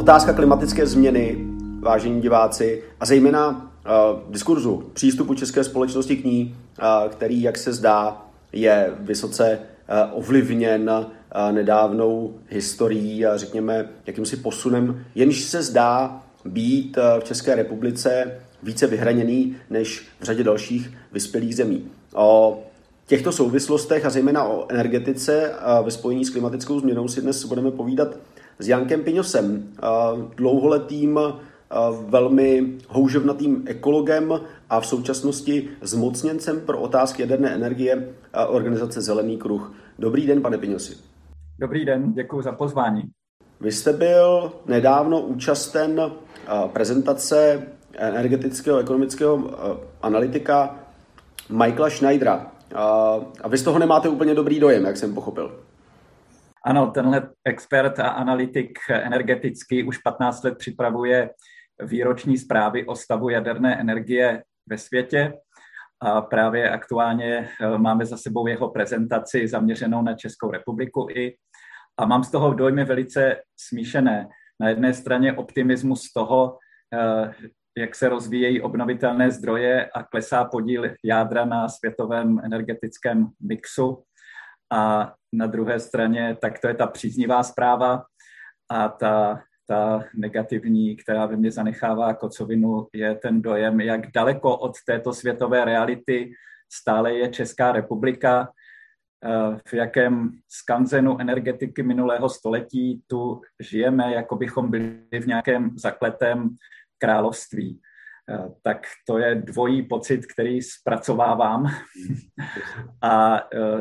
Otázka klimatické změny, vážení diváci, a zejména diskurzu, přístupu české společnosti k ní, který, jak se zdá, je vysoce ovlivněn nedávnou historií a řekněme jakýmsi posunem, jenž se zdá být v České republice více vyhraněný než v řadě dalších vyspělých zemí. O těchto souvislostech a zejména o energetice ve spojení s klimatickou změnou si dnes budeme povídat s Jankem Piňosem, dlouholetým velmi houževnatým ekologem a v současnosti zmocněncem pro otázky jaderné energie organizace Zelený kruh. Dobrý den, pane Piňosi. Dobrý den, děkuji za pozvání. Vy jste byl nedávno účasten prezentace energetického ekonomického analytika Michaela Schneidera. A vy z toho nemáte úplně dobrý dojem, jak jsem pochopil. Ano, tenhle expert a analytik energetický už 15 let připravuje výroční zprávy o stavu jaderné energie ve světě. A právě aktuálně máme za sebou jeho prezentaci zaměřenou na Českou republiku a mám z toho dojmy velice smíšené. Na jedné straně optimismus z toho, jak se rozvíjejí obnovitelné zdroje a klesá podíl jádra na světovém energetickém mixu. A na druhé straně, tak to je ta příznivá zpráva a ta negativní, která ve mně zanechává kocovinu, je ten dojem, jak daleko od této světové reality stále je Česká republika, v jakém skanzenu energetiky minulého století tu žijeme, jako bychom byli v nějakém zakletém království. Tak to je dvojí pocit, který zpracovávám a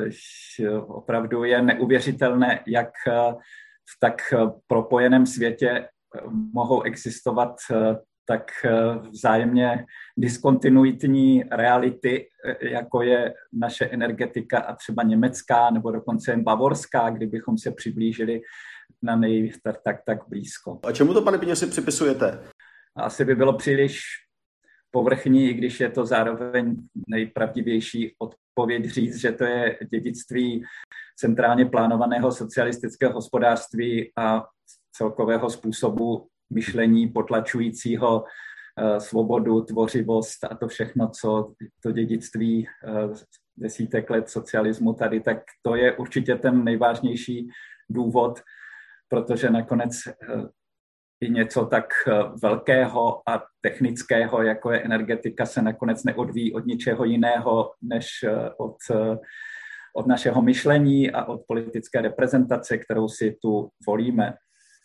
opravdu je neuvěřitelné, jak v tak propojeném světě mohou existovat tak vzájemně diskontinuitní reality, jako je naše energetika a třeba německá nebo dokonce jen bavorská, kdybychom se přiblížili na tak blízko. A čemu to, pane Piňosi, připisujete? Asi by bylo příliš povrchní, i když je to zároveň nejpravdivější odpověď říct, že to je dědictví centrálně plánovaného socialistického hospodářství a celkového způsobu myšlení potlačujícího svobodu, tvořivost a to všechno, co to dědictví desítek let socialismu tady, tak to je určitě ten nejvážnější důvod, protože nakonec i něco tak velkého a technického, jako je energetika, se nakonec neodvíjí od ničeho jiného, než od našeho myšlení a od politické reprezentace, kterou si tu volíme.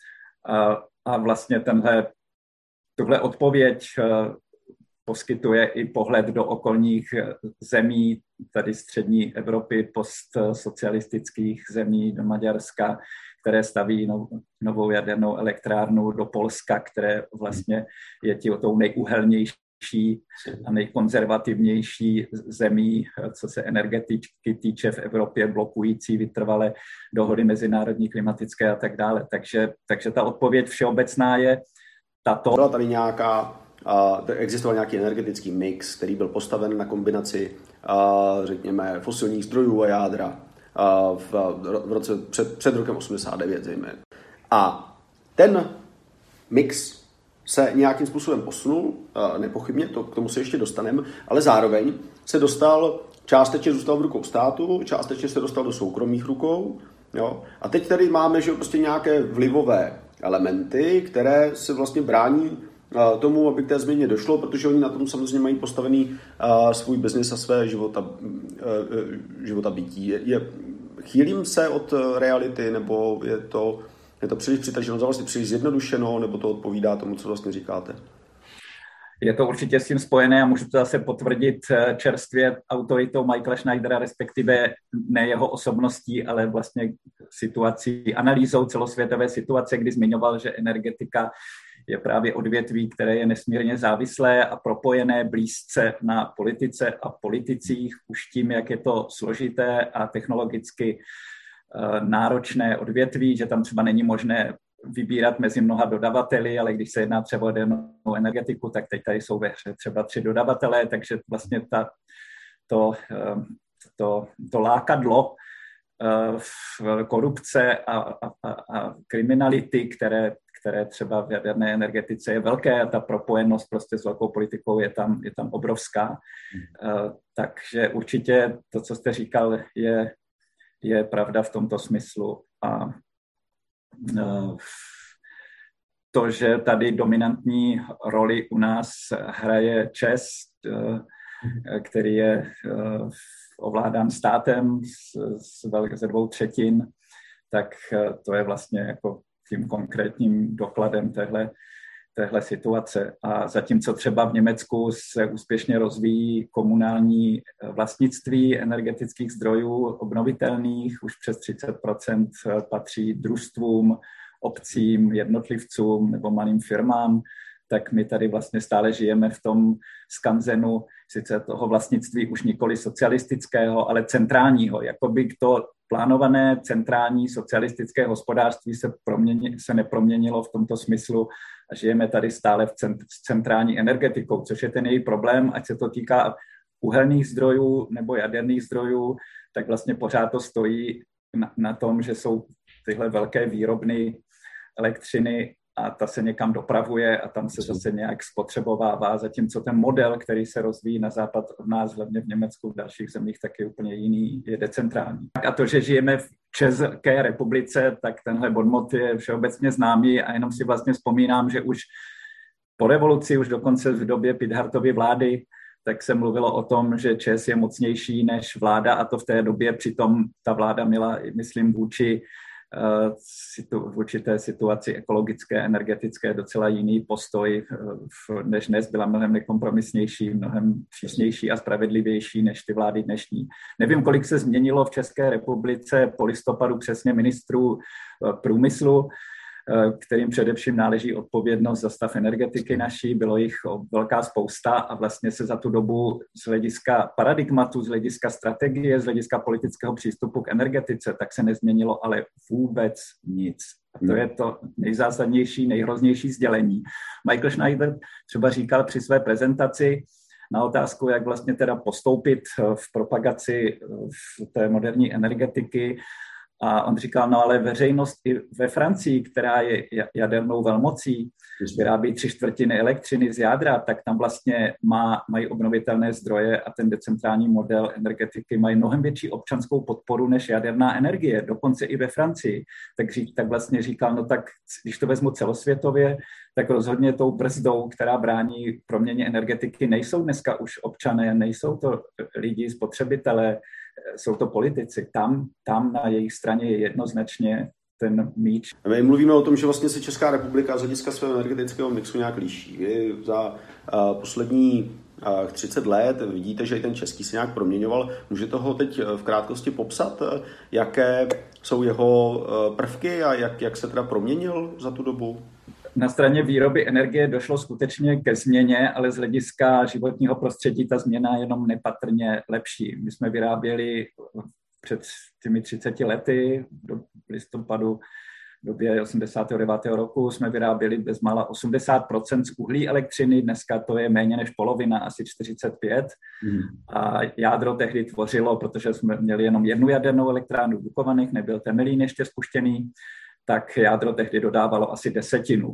A vlastně tuhle odpověď poskytuje i pohled do okolních zemí, tady střední Evropy, postsocialistických zemí, do Maďarska, které staví novou jadernou elektrárnu, do Polska, které vlastně je tou nejuhelnější a nejkonzervativnější zemí, co se energetiky týče v Evropě, blokující vytrvalé dohody mezinárodní, klimatické a tak dále. Takže ta odpověď všeobecná je tato. Byla tady existoval nějaký energetický mix, který byl postaven na kombinaci, řekněme, fosilních zdrojů a jádra v roce před rokem 89 zejména. A ten mix se nějakým způsobem posunul, nepochybně, k tomu se ještě dostaneme, ale zároveň se částečně zůstal v rukou státu, částečně se dostal do soukromých rukou. Jo? A teď tady máme, že prostě nějaké vlivové elementy, které se vlastně brání tomu, aby k té změně došlo, protože oni na tom samozřejmě mají postavený svůj biznis a své života bytí. Chýlím se od reality, nebo je to příliš přitaženo, vlastně příliš zjednodušeno, nebo to odpovídá tomu, co vlastně říkáte? Je to určitě s tím spojené a můžu to zase potvrdit čerstvě autoritou Michaela Schneidera, respektive ne jeho osobností, ale vlastně analýzou celosvětové situace, kdy zmiňoval, že energetika je právě odvětví, které je nesmírně závislé a propojené blízce na politice a politicích, už tím, jak je to složité a technologicky náročné odvětví, že tam třeba není možné vybírat mezi mnoha dodavateli, ale když se jedná třeba o jadernou energetiku, tak teď tady jsou ve hře třeba 3 dodavatelé, takže vlastně to lákadlo korupce a kriminality, které třeba v jaderné energetice je velké a ta propojenost prostě s velkou politikou je tam obrovská. Takže určitě to, co jste říkal, je pravda v tomto smyslu. A to, že tady dominantní roli u nás hraje ČEZ, který je ovládán státem ze 2/3, tak to je vlastně jako tím konkrétním dokladem téhle situace. A zatímco třeba v Německu se úspěšně rozvíjí komunální vlastnictví energetických zdrojů obnovitelných, už přes 30% patří družstvům, obcím, jednotlivcům nebo malým firmám, tak my tady vlastně stále žijeme v tom skanzenu sice toho vlastnictví už nikoli socialistického, ale centrálního. Jakoby to plánované centrální socialistické hospodářství se neproměnilo v tomto smyslu a žijeme tady stále s centrální energetikou, což je ten její problém, ať se to týká uhelných zdrojů nebo jaderných zdrojů, tak vlastně pořád to stojí na tom, že jsou tyhle velké výrobny elektřiny a ta se někam dopravuje a tam se zase nějak spotřebovává, zatímco ten model, který se rozvíjí na západ od nás, hlavně v Německu, v dalších zemích, tak je úplně jiný, je decentrální. A to, že žijeme v České republice, tak tenhle bonmot je všeobecně známý a jenom si vlastně vzpomínám, že už po revoluci, už dokonce v době Pithardtovy vlády, tak se mluvilo o tom, že ČEZ je mocnější než vláda a to v té době přitom ta vláda měla, myslím, vůči té situaci ekologické, energetické docela jiný postoj, než dnes, byla mnohem nekompromisnější, mnohem přísnější a spravedlivější než ty vlády dnešní. Nevím, kolik se změnilo v České republice po listopadu přesně ministrů průmyslu, kterým především náleží odpovědnost za stav energetiky naší. Bylo jich velká spousta a vlastně se za tu dobu z hlediska paradigmatu, z hlediska strategie, z hlediska politického přístupu k energetice, tak se nezměnilo ale vůbec nic. A to je to nejzásadnější, nejhroznější sdělení. Michael Schneider třeba říkal při své prezentaci na otázku, jak vlastně teda postoupit v propagaci v té moderní energetiky. A on říkal, no ale veřejnost i ve Francii, která je jadernou velmocí, vyrábí 3/4 elektřiny z jádra, tak tam vlastně mají obnovitelné zdroje a ten decentrální model energetiky mají mnohem větší občanskou podporu než jaderná energie, dokonce i ve Francii. Tak vlastně říkal, no tak když to vezmu celosvětově, tak rozhodně tou brzdou, která brání proměně energetiky, nejsou dneska už občané, nejsou to lidi, spotřebitelé, jsou to politici. Tam na jejich straně je jednoznačně ten míč. My mluvíme o tom, že vlastně se Česká republika z hlediska svého energetického mixu nějak liší. Vy za poslední 30 let vidíte, že i ten český se nějak proměňoval. Můžete ho teď v krátkosti popsat, jaké jsou jeho prvky a jak se teda proměnil za tu dobu? Na straně výroby energie došlo skutečně ke změně, ale z hlediska životního prostředí ta změna je jenom nepatrně lepší. My jsme vyráběli před těmi 30 lety, do listopadu, v době 89. roku, jsme vyráběli bezmála 80% z uhlí elektřiny, dneska to je méně než polovina, asi 45%. A jádro tehdy tvořilo, protože jsme měli jenom jednu jadernou elektrárnu v Dukovanech, nebyl Temelín ještě spuštěný, tak jádro tehdy dodávalo asi 10%.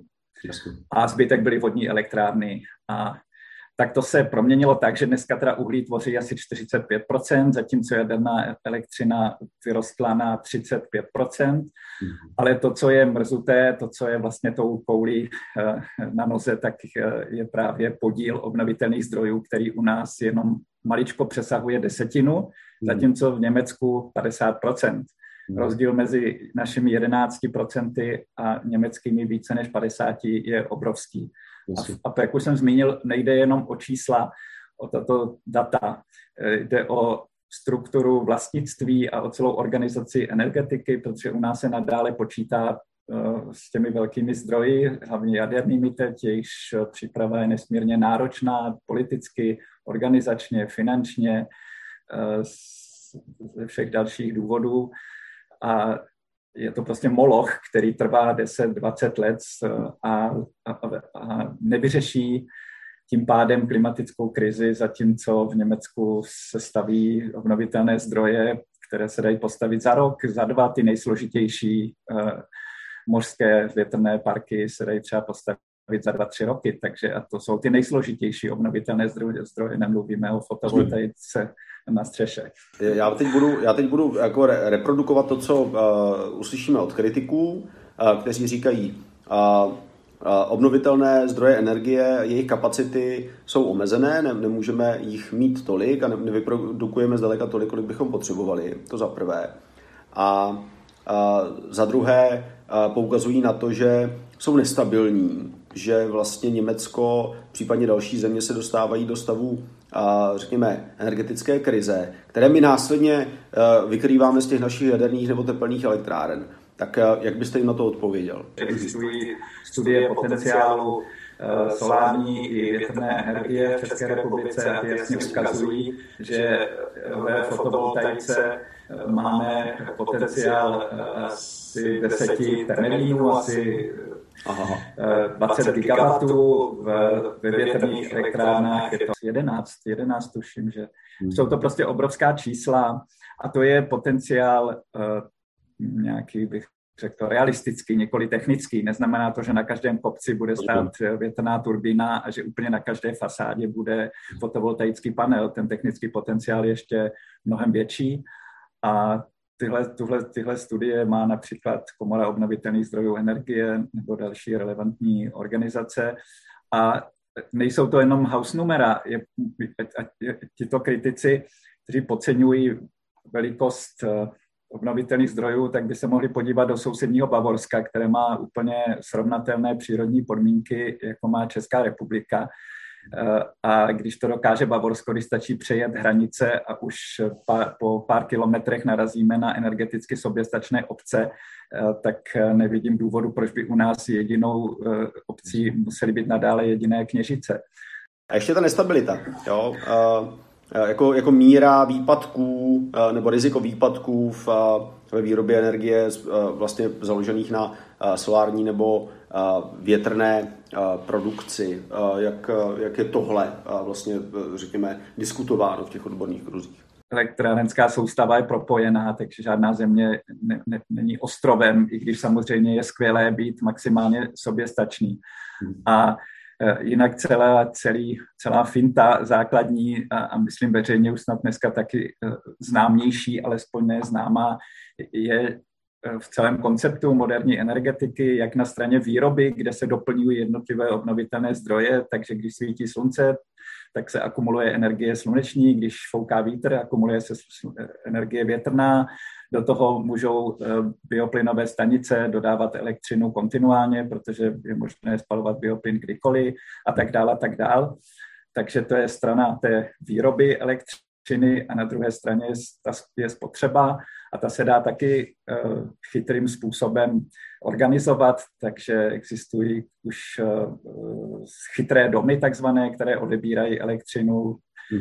A zbytek byly vodní elektrárny. A tak to se proměnilo tak, že dneska teda uhlí tvoří asi 45%, zatímco jaderná elektřina vyrostla na 35%. Ale to, co je mrzuté, to, co je vlastně tou koulí na noze, tak je právě podíl obnovitelných zdrojů, který u nás jenom maličko přesahuje 10%, zatímco v Německu 50%. Rozdíl mezi našimi 11% a německými více než 50% je obrovský. A jak už jsem zmínil, nejde jenom o čísla, o tato data, jde o strukturu vlastnictví a o celou organizaci energetiky, protože u nás se nadále počítá s těmi velkými zdroji, hlavně jadernými teď, jejichž příprava je nesmírně náročná politicky, organizačně, finančně, ze všech dalších důvodů. A je to prostě moloch, který trvá 10-20 let a nevyřeší tím pádem klimatickou krizi, zatímco v Německu se staví obnovitelné zdroje, které se dají postavit za rok, za 2, ty nejsložitější mořské větrné parky se dají třeba postavit za 2-3 roky, takže a to jsou ty nejsložitější obnovitelné zdroje, nemluvíme o fotovoltaice na střeše. Já teď budu jako reprodukovat to, co uslyšíme od kritiků, kteří říkají, obnovitelné zdroje energie, jejich kapacity jsou omezené, nemůžeme jich mít tolik a nevyprodukujeme zdaleka tolik, kolik bychom potřebovali, to za prvé. A za druhé poukazují na to, že jsou nestabilní, že vlastně Německo, případně další země se dostávají do stavu, řekněme, energetické krize, které my následně vykrýváme z těch našich jaderných nebo tepelných elektráren. Tak jak byste jim na to odpověděl? Existují studie potenciálu solární i větrné energie v České republice a ty jasně ukazují, že ve fotovoltaice máme potenciál asi 10 termelínů, asi 20 gigawatů, ve větrných elektrárnách je to 11 tuším, že jsou to prostě obrovská čísla a to je potenciál nějaký, bych řekl, realistický, nikoli technický. Neznamená to, že na každém kopci bude stát větrná turbína a že úplně na každé fasádě bude fotovoltaický panel. Ten technický potenciál je ještě mnohem větší a tyhle studie má například Komora obnovitelných zdrojů energie nebo další relevantní organizace a nejsou to jenom hausnumera. Tito kritici, kteří podceňují velikost obnovitelných zdrojů, tak by se mohli podívat do sousedního Bavorska, které má úplně srovnatelné přírodní podmínky, jako má Česká republika. A když to dokáže Bavorsko, když stačí přejet hranice a už po pár kilometrech narazíme na energeticky soběstačné obce, tak nevidím důvodu, proč by u nás jedinou obcí musely být nadále jediné Kněžice. A ještě ta nestabilita, jo? Jako míra výpadků nebo riziko výpadků ve výrobě energie vlastně založených na solární nebo větrné produkci. Jak je tohle vlastně, řekněme, diskutováno v těch odborných kruzích? Elektrárenská soustava je propojená, takže žádná země není ostrovem, i když samozřejmě je skvělé být maximálně soběstačný. A jinak celá finta základní a myslím veřejně už snad dneska taky známější, alespoň neznámá, je v celém konceptu moderní energetiky, jak na straně výroby, kde se doplňují jednotlivé obnovitelné zdroje, takže když svítí slunce, tak se akumuluje energie sluneční, když fouká vítr, akumuluje se energie větrná, do toho můžou bioplynové stanice dodávat elektřinu kontinuálně, protože je možné spalovat bioplyn kdykoliv a tak dále. Takže to je strana té výroby elektřiny a na druhé straně je spotřeba a ta se dá taky chytrým způsobem organizovat, takže existují už chytré domy takzvané, které odebírají elektřinu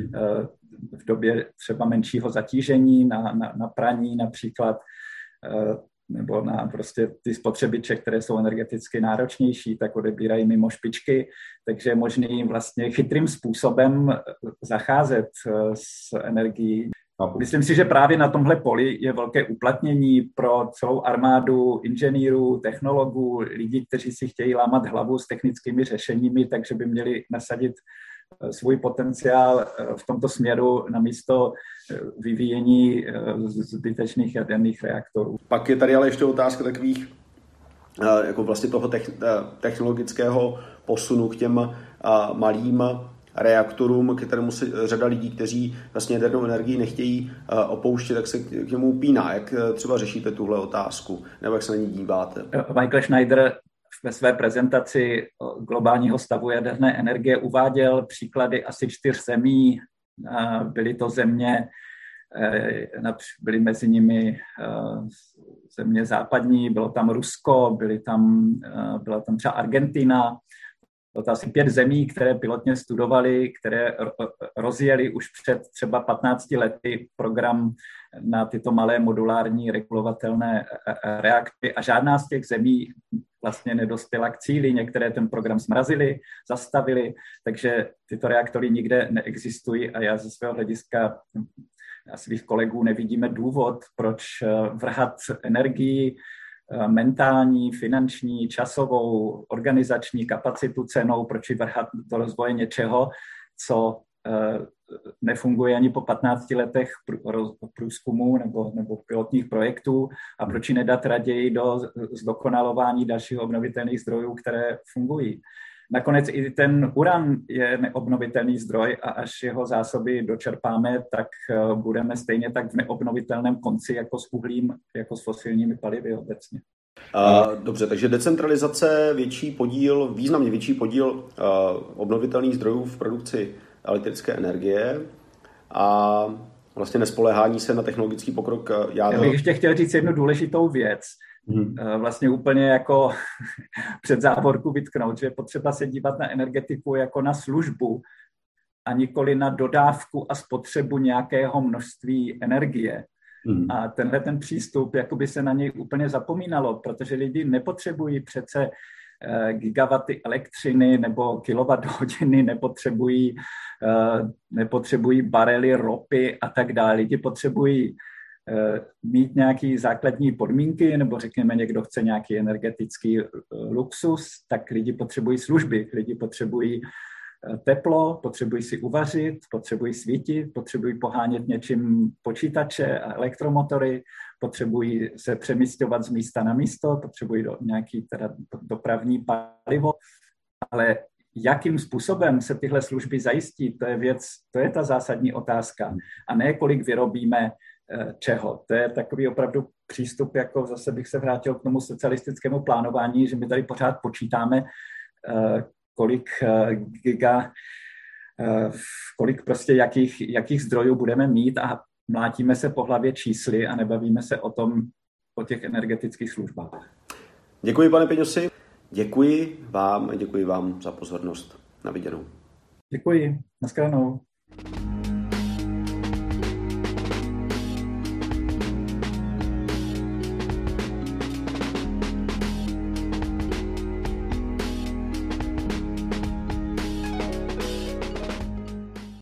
v době třeba menšího zatížení na praní například, nebo na prostě ty spotřebiče, které jsou energeticky náročnější, tak odebírají mimo špičky, takže je možný vlastně chytrým způsobem zacházet s energií. Myslím si, že právě na tomhle poli je velké uplatnění pro celou armádu inženýrů, technologů, lidí, kteří si chtějí lámat hlavu s technickými řešeními, takže by měli nasadit svůj potenciál v tomto směru na místo vyvíjení zbytečných jaderných reaktorů. Pak je tady ale ještě otázka takových jako vlastně toho technologického posunu k těm malým reaktorům, k kterému se řada lidí, kteří vlastně jadernou energii nechtějí opouštět, tak se k němu upíná. Jak třeba řešíte tuhle otázku? Nebo jak se na ní díváte? Michael Schneider ve své prezentaci globálního stavu jaderné energie uváděl příklady asi 4 zemí. Byly to země, byly mezi nimi země západní, bylo tam Rusko, byla tam třeba Argentina. Bylo to asi 5 zemí, které pilotně studovali, které rozjeli už před třeba 15 lety program na tyto malé modulární regulovatelné reaktory a žádná z těch zemí vlastně nedospěla k cíli. Některé ten program zmrazili, zastavili, takže tyto reaktory nikde neexistují a já ze svého hlediska a svých kolegů nevidíme důvod, proč vrhat energii mentální, finanční, časovou, organizační kapacitu cenou, proč ji vrhat do rozvoje něčeho, co nefunguje ani po 15 letech průzkumu nebo pilotních projektů a proč ji nedat raději do zdokonalování dalších obnovitelných zdrojů, které fungují. Nakonec i ten uran je neobnovitelný zdroj a až jeho zásoby dočerpáme, tak budeme stejně tak v neobnovitelném konci jako s uhlím, jako s fosilními palivy obecně. Dobře, takže decentralizace, významně větší podíl obnovitelných zdrojů v produkci elektrické energie a vlastně nespoléhání se na technologický pokrok jádra. Já bych ještě chtěl říct jednu důležitou věc. Vlastně úplně jako před závorku vytknout, že je potřeba se dívat na energetiku jako na službu a nikoli na dodávku a spotřebu nějakého množství energie. A ten přístup, jakoby se na něj úplně zapomínalo, protože lidi nepotřebují přece gigawaty elektřiny nebo kilowatthodiny, nepotřebují barely ropy a tak dále. Lidi potřebují mít nějaké základní podmínky, nebo řekněme, někdo chce nějaký energetický luxus, tak lidi potřebují služby, lidi potřebují teplo, potřebují si uvařit, potřebují svítit, potřebují pohánět něčím počítače a elektromotory, potřebují se přemísťovat z místa na místo, potřebují nějaký dopravní palivo, ale jakým způsobem se tyhle služby zajistí, to je ta zásadní otázka. A ne kolik vyrobíme čeho. To je takový opravdu přístup, jako zase bych se vrátil k tomu socialistickému plánování, že my tady pořád počítáme, kolik prostě jakých zdrojů budeme mít a mlátíme se po hlavě čísly a nebavíme se o těch energetických službách. Děkuji, pane Peňosi. Děkuji vám za pozornost. Na viděnou. Děkuji. Naschledanou.